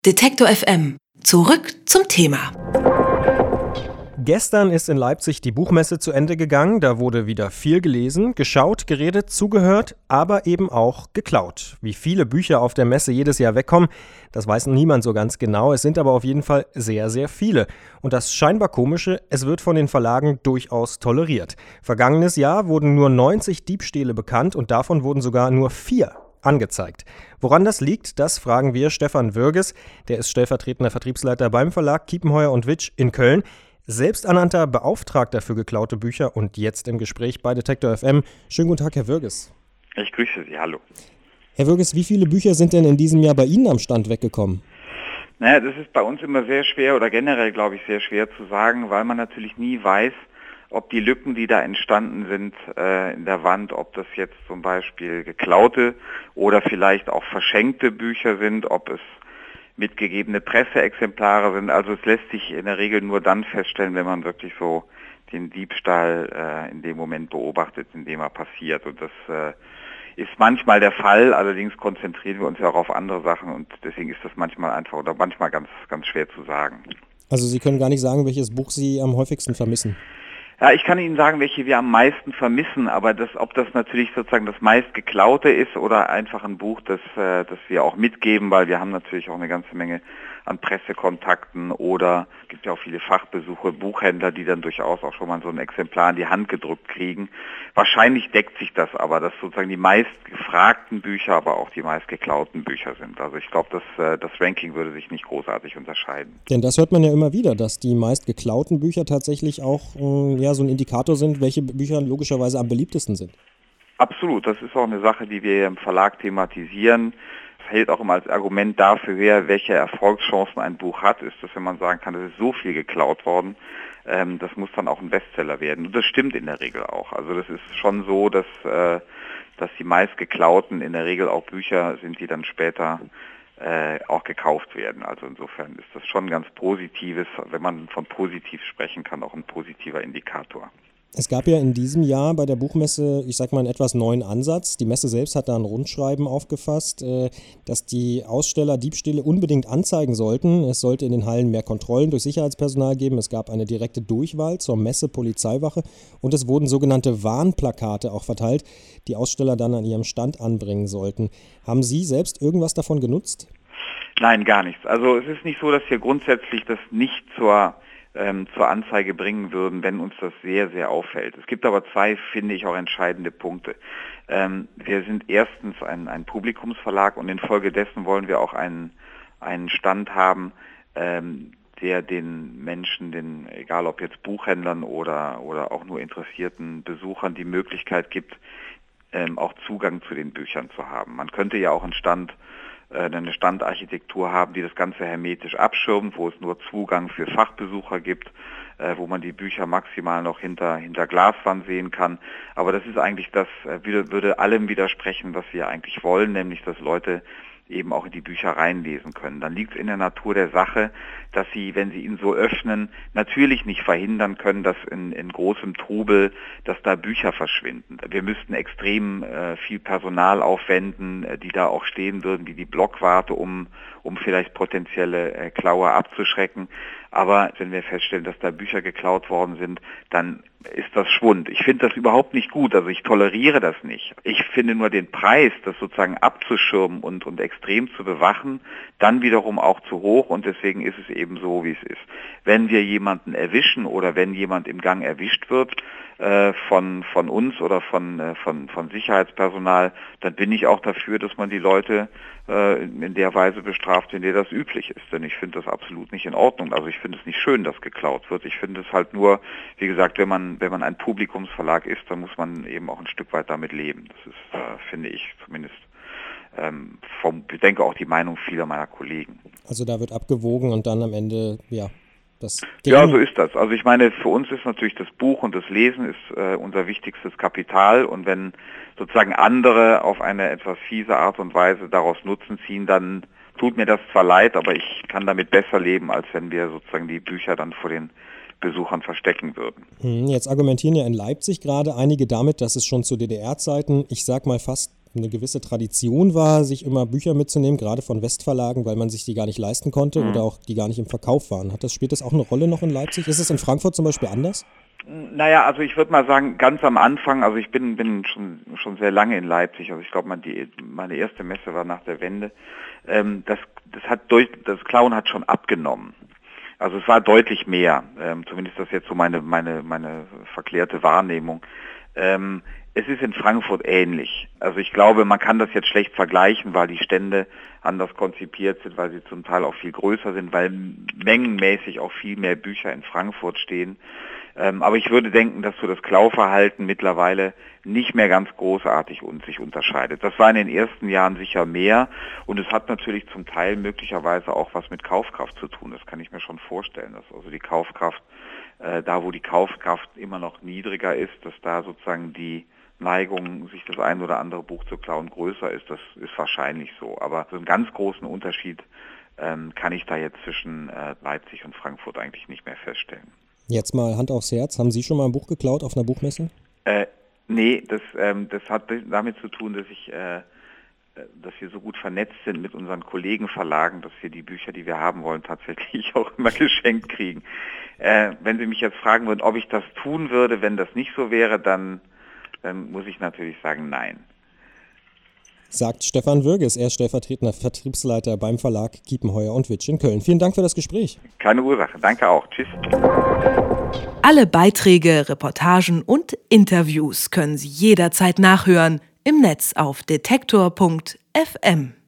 Detektor FM. Zurück zum Thema. Gestern ist in Leipzig die Buchmesse zu Ende gegangen. Da wurde wieder viel gelesen, geschaut, geredet, zugehört, aber eben auch geklaut. Wie viele Bücher auf der Messe jedes Jahr wegkommen, das weiß niemand so ganz genau. Es sind aber auf jeden Fall sehr, sehr viele. Und das scheinbar Komische, es wird von den Verlagen durchaus toleriert. Vergangenes Jahr wurden nur 90 Diebstähle bekannt und davon wurden sogar nur 4 angezeigt. Woran das liegt, das fragen wir Stefan Würges. Der ist stellvertretender Vertriebsleiter beim Verlag Kiepenheuer & Witsch in Köln. Selbsternannter Beauftragter für geklaute Bücher und jetzt im Gespräch bei Detektor FM. Schönen guten Tag, Herr Würges. Ich grüße Sie, hallo. Herr Würges, wie viele Bücher sind denn in diesem Jahr bei Ihnen am Stand weggekommen? Naja, das ist bei uns immer sehr schwer oder generell, glaube ich, sehr schwer zu sagen, weil man natürlich nie weiß, ob die Lücken, die da entstanden sind in der Wand, ob das jetzt zum Beispiel geklaute oder vielleicht auch verschenkte Bücher sind, ob es mitgegebene Presseexemplare sind. Also es lässt sich in der Regel nur dann feststellen, wenn man wirklich so den Diebstahl in dem Moment beobachtet, in dem er passiert. Und das ist manchmal der Fall, allerdings konzentrieren wir uns ja auch auf andere Sachen und deswegen ist das manchmal einfach oder manchmal ganz, ganz schwer zu sagen. Also Sie können gar nicht sagen, welches Buch Sie am häufigsten vermissen? Ja, ich kann Ihnen sagen, welche wir am meisten vermissen, aber ob das natürlich sozusagen das meist geklaute ist oder einfach ein Buch, das wir auch mitgeben, weil wir haben natürlich auch eine ganze Menge an Pressekontakten oder es gibt ja auch viele Fachbesuche, Buchhändler, die dann durchaus auch schon mal so ein Exemplar in die Hand gedrückt kriegen. Wahrscheinlich deckt sich das aber, dass sozusagen die meist gefragten Bücher, aber auch die meist geklauten Bücher sind. Also ich glaube, das Ranking würde sich nicht großartig unterscheiden. Denn das hört man ja immer wieder, dass die meist geklauten Bücher tatsächlich auch so ein Indikator sind, welche Bücher logischerweise am beliebtesten sind. Absolut, das ist auch eine Sache, die wir im Verlag thematisieren. Es hält auch immer als Argument dafür her, welche Erfolgschancen ein Buch hat, ist, dass wenn man sagen kann, es ist so viel geklaut worden, das muss dann auch ein Bestseller werden. Und das stimmt in der Regel auch. Also das ist schon so, dass die meist geklauten in der Regel auch Bücher sind, die dann später auch gekauft werden. Also insofern ist das schon ganz Positives, wenn man von positiv sprechen kann, auch ein positiver Indikator. Es gab ja in diesem Jahr bei der Buchmesse, ich sag mal, einen etwas neuen Ansatz. Die Messe selbst hat da ein Rundschreiben aufgefasst, dass die Aussteller Diebstähle unbedingt anzeigen sollten. Es sollte in den Hallen mehr Kontrollen durch Sicherheitspersonal geben. Es gab eine direkte Durchwahl zur Messe-Polizeiwache und es wurden sogenannte Warnplakate auch verteilt, die Aussteller dann an ihrem Stand anbringen sollten. Haben Sie selbst irgendwas davon genutzt? Nein, gar nichts. Also es ist nicht so, dass wir grundsätzlich das nicht zur Anzeige bringen würden, wenn uns das sehr, sehr auffällt. Es gibt aber 2, finde ich, auch entscheidende Punkte. Wir sind erstens ein Publikumsverlag und infolgedessen wollen wir auch einen Stand haben, der den Menschen, egal ob jetzt Buchhändlern oder auch nur interessierten Besuchern, die Möglichkeit gibt, auch Zugang zu den Büchern zu haben. Man könnte ja auch eine Standarchitektur haben, die das Ganze hermetisch abschirmt, wo es nur Zugang für Fachbesucher gibt, wo man die Bücher maximal noch hinter Glaswand sehen kann. Aber das ist eigentlich würde allem widersprechen, was wir eigentlich wollen, nämlich dass Leute eben auch in die Bücher reinlesen können. Dann liegt es in der Natur der Sache, dass sie, wenn sie ihn so öffnen, natürlich nicht verhindern können, dass in großem Trubel, dass da Bücher verschwinden. Wir müssten extrem viel Personal aufwenden, die da auch stehen würden, wie die Blockwarte, um vielleicht potenzielle Klauer abzuschrecken. Aber wenn wir feststellen, dass da Bücher geklaut worden sind, dann ist das Schwund. Ich finde das überhaupt nicht gut, also ich toleriere das nicht. Ich finde nur den Preis, das sozusagen abzuschirmen und extrem zu bewachen, dann wiederum auch zu hoch und deswegen ist es eben so, wie es ist. Wenn wir jemanden erwischen oder wenn jemand im Gang erwischt wird von uns oder von Sicherheitspersonal, dann bin ich auch dafür, dass man die Leute in der Weise bestraft, in der das üblich ist. Denn ich finde das absolut nicht in Ordnung. Also ich finde es nicht schön, dass geklaut wird. Ich finde es halt nur, wie gesagt, wenn man ein Publikumsverlag ist, dann muss man eben auch ein Stück weit damit leben. Das ist, finde ich zumindest, ich denke auch die Meinung vieler meiner Kollegen. Also da wird abgewogen und dann am Ende, ja, so ist das. Also ich meine, für uns ist natürlich das Buch und das Lesen ist unser wichtigstes Kapital und wenn sozusagen andere auf eine etwas fiese Art und Weise daraus Nutzen ziehen, dann tut mir das zwar leid, aber ich kann damit besser leben, als wenn wir sozusagen die Bücher dann vor den Besuchern verstecken würden. Jetzt argumentieren ja in Leipzig gerade einige damit, dass es schon zu DDR-Zeiten, ich sag mal fast eine gewisse Tradition war, sich immer Bücher mitzunehmen, gerade von Westverlagen, weil man sich die gar nicht leisten konnte oder auch die gar nicht im Verkauf waren. Spielt das auch eine Rolle noch in Leipzig? Ist es in Frankfurt zum Beispiel anders? Naja, also ich würde mal sagen, ganz am Anfang, also ich bin schon sehr lange in Leipzig, also ich glaube, meine erste Messe war nach der Wende. Das Klauen hat schon abgenommen. Also es war deutlich mehr, zumindest das jetzt so meine verklärte Wahrnehmung. Es ist in Frankfurt ähnlich. Also ich glaube, man kann das jetzt schlecht vergleichen, weil die Stände anders konzipiert sind, weil sie zum Teil auch viel größer sind, weil mengenmäßig auch viel mehr Bücher in Frankfurt stehen. Aber ich würde denken, dass so das Klauverhalten mittlerweile nicht mehr ganz großartig sich unterscheidet. Das war in den ersten Jahren sicher mehr und es hat natürlich zum Teil möglicherweise auch was mit Kaufkraft zu tun. Das kann ich mir schon vorstellen, dass also die Kaufkraft, da wo die Kaufkraft immer noch niedriger ist, dass da sozusagen die Neigung, sich das ein oder andere Buch zu klauen, größer ist. Das ist wahrscheinlich so. Aber so einen ganz großen Unterschied kann ich da jetzt zwischen Leipzig und Frankfurt eigentlich nicht mehr feststellen. Jetzt mal Hand aufs Herz. Haben Sie schon mal ein Buch geklaut auf einer Buchmesse? Nee, das hat damit zu tun, dass wir so gut vernetzt sind mit unseren Kollegenverlagen, dass wir die Bücher, die wir haben wollen, tatsächlich auch immer geschenkt kriegen. Wenn Sie mich jetzt fragen würden, ob ich das tun würde, wenn das nicht so wäre, dann muss ich natürlich sagen, nein. Sagt Stefan Würges, er ist stellvertretender Vertriebsleiter beim Verlag Kiepenheuer & Witsch in Köln. Vielen Dank für das Gespräch. Keine Ursache, danke auch. Tschüss. Alle Beiträge, Reportagen und Interviews können Sie jederzeit nachhören im Netz auf detektor.fm.